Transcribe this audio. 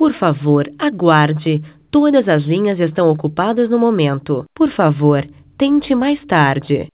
Por favor, aguarde. Todas as linhas estão ocupadas no momento. Por favor, tente mais tarde.